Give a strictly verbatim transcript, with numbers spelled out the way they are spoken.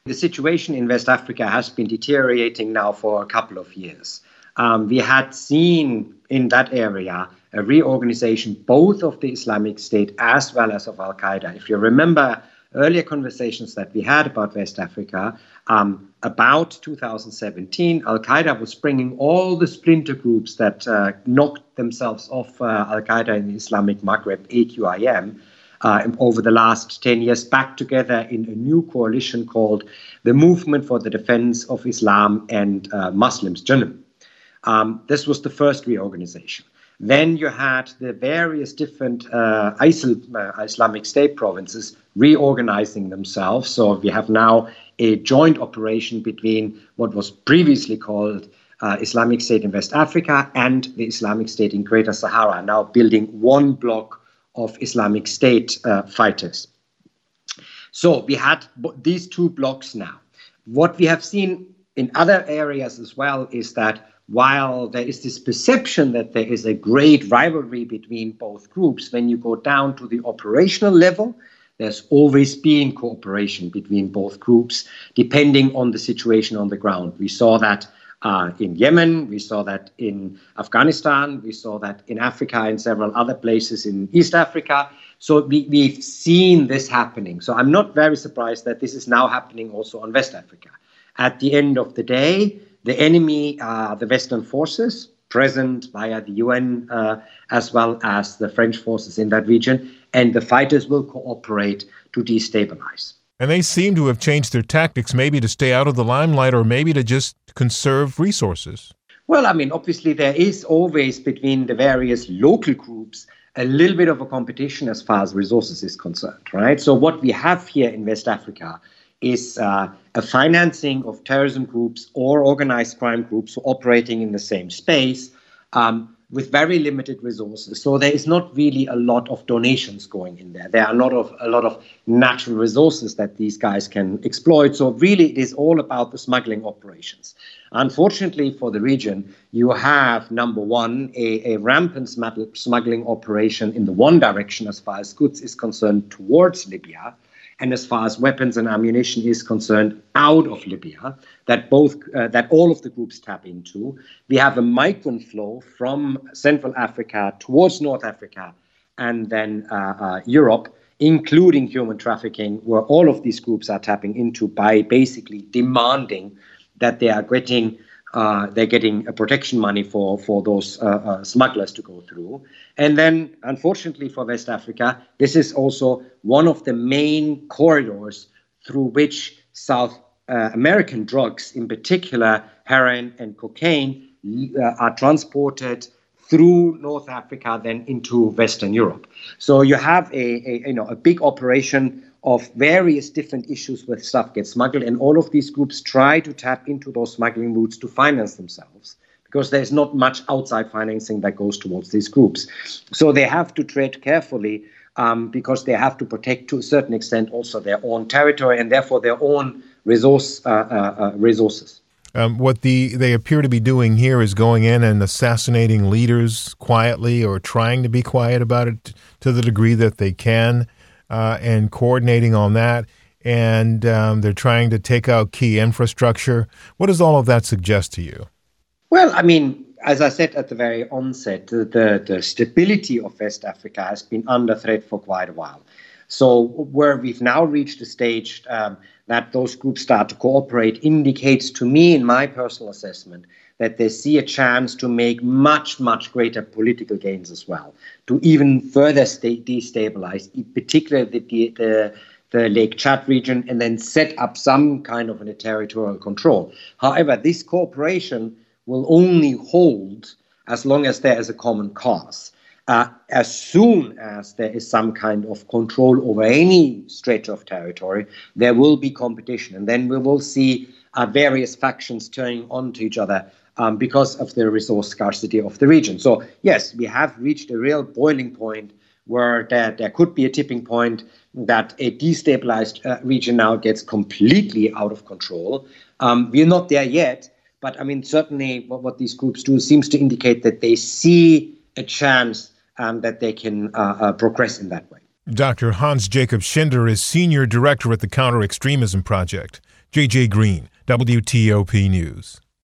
the situation in West Africa has been deteriorating now for a couple of years. Um, we had seen in that area a reorganization both of the Islamic State as well as of Al-Qaeda. If you remember earlier conversations that we had about West Africa, um, about two thousand seventeen, Al-Qaeda was bringing all the splinter groups that uh, knocked themselves off uh, Al-Qaeda in the Islamic Maghreb, A Q I M, uh, over the last ten years back together in a new coalition called the Movement for the Defense of Islam and uh, Muslims, J N I M. Um, this was the first reorganization. Then you had the various different uh, ISIL, uh, Islamic State provinces reorganizing themselves. So we have now a joint operation between what was previously called uh, Islamic State in West Africa and the Islamic State in Greater Sahara, now building one block of Islamic State uh, fighters. So we had these two blocks now. What we have seen in other areas as well is that while there is this perception that there is a great rivalry between both groups, when you go down to the operational level, there's always been cooperation between both groups, depending on the situation on the ground. We saw that uh, in Yemen, we saw that in Afghanistan, we saw that in Africa and several other places in East Africa. So we, we've seen this happening. So I'm not very surprised that this is now happening also on West Africa. At the end of the day, the enemy are the Western forces present via the U N uh, as well as the French forces in that region, and the fighters will cooperate to destabilize. And they seem to have changed their tactics, maybe to stay out of the limelight or maybe to just conserve resources. Well, I mean, obviously there is always between the various local groups a little bit of a competition as far as resources is concerned, right? So what we have here in West Africa is uh, a financing of terrorism groups or organized crime groups operating in the same space um, with very limited resources. So there is not really a lot of donations going in there. There are not of, a lot of natural resources that these guys can exploit. So really it is all about the smuggling operations. Unfortunately for the region, you have, number one, a, a rampant smuggling operation in the one direction as far as goods is concerned towards Libya, and as far as weapons and ammunition is concerned, out of Libya, that both uh, that all of the groups tap into. We have a migrant flow from Central Africa towards North Africa and then uh, uh, Europe, including human trafficking, where all of these groups are tapping into by basically demanding that they are getting Uh, they're getting a protection money for, for those uh, uh, smugglers to go through. And then, unfortunately for West Africa, this is also one of the main corridors through which South uh, American drugs, in particular heroin and cocaine, uh, are transported through North Africa, then into Western Europe. So you have a, a you know a big operation of various different issues where stuff gets smuggled, and all of these groups try to tap into those smuggling routes to finance themselves, because there's not much outside financing that goes towards these groups. So they have to tread carefully um, because they have to protect to a certain extent also their own territory and therefore their own resource uh, uh, uh, resources. Um, what the they appear to be doing here is going in and assassinating leaders quietly, or trying to be quiet about it to the degree that they can. Uh, and coordinating on that, and um, they're trying to take out key infrastructure. What does all of that suggest to you? Well, I mean, as I said at the very onset, the, the, the stability of West Africa has been under threat for quite a while. So where we've now reached a stage um, that those groups start to cooperate indicates to me, in my personal assessment, that they see a chance to make much, much greater political gains as well, to even further stay, destabilize, particularly the, the, the Lake Chad region, and then set up some kind of a territorial control. However, this cooperation will only hold as long as there is a common cause. Uh, as soon as there is some kind of control over any stretch of territory, there will be competition. And then we will see uh, various factions turning on to each other um, because of the resource scarcity of the region. So, yes, we have reached a real boiling point where there, there could be a tipping point that a destabilized uh, region now gets completely out of control. Um, we're not there yet, but I mean, certainly what, what these groups do seems to indicate that they see a chance um, that they can uh, uh, progress in that way. Doctor Hans Jacob Schinder is Senior Director at the Counter-Extremism Project. J J Green, W T O P News.